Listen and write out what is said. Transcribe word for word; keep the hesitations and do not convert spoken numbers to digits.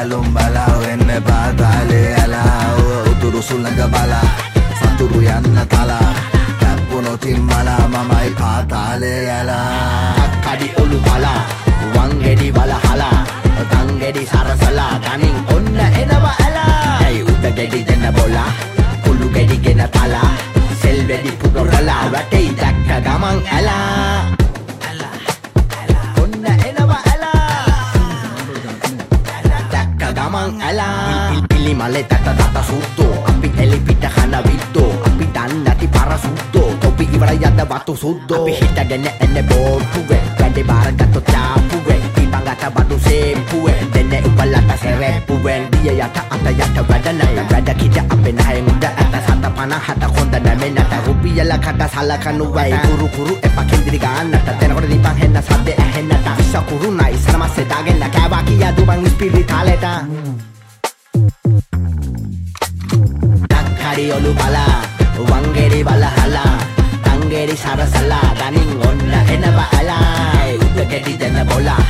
බැලුම් බලා වෙන්න පාතාලේ ඇලා උතුරු සුළඟ බලා සතුරු යන්න තලා කැප්පුනොතින් මලා මමයි පාතාලේ ඇලා කඩි ඔලු බලා වංගෙඩි බලහලා තංගෙඩි සරසලා තනින් ඔන්න එනවා ඇලා ඇයි උඩ ගෙඩි දෙන්න බොලා කුළු ගෙඩි ගෙන තලා සෙල් වෙඩි පුරවලා වැටෙයි දැක්ක ගමන් ඇලා ඔන්න එනවා ඇලා දැක්ක ගමන් ඇලා පිලි මලේ තත තත සුද්දෝ අපි එලි පිට කන විද්දෝ අපි දන්නති පර සුද්දෝ තොපි ඉවර යද්ද වතු සුද්දෝ අපි හිටගෙන එන්නේ බෝට්ටුවේ වැඩි බාරගත්තු තාපුවේ පිපංගත බඩු සේපුවේ දෙන්නේ උපලට සෙරෙප්පුවෙන් දිය යට අත යට වැඩ නැත වැඩ කිට අපේ නැහැ මුද ඇත සත පනහට කොන්ද නැමෙන්නට රුපියල කට සලකනු වයි කුරු කුරු එපා කෙන්දිරි ගන්නට දෙනකොට දීපන් හෙන්න සද්ද ඇහෙන්නට ඉස්සකුරු නයි සනමස්සේ දාගෙන කෑවා කියා දුබන් ස්පිරිතාලෙට දක්කඩි ඔලු බලා වංගෙඩි බලහලා තංගෙඩි සරසලා තනින් ඔන්න එනවා ඇලා උඩ ගෙඩි දෙන්න බොලා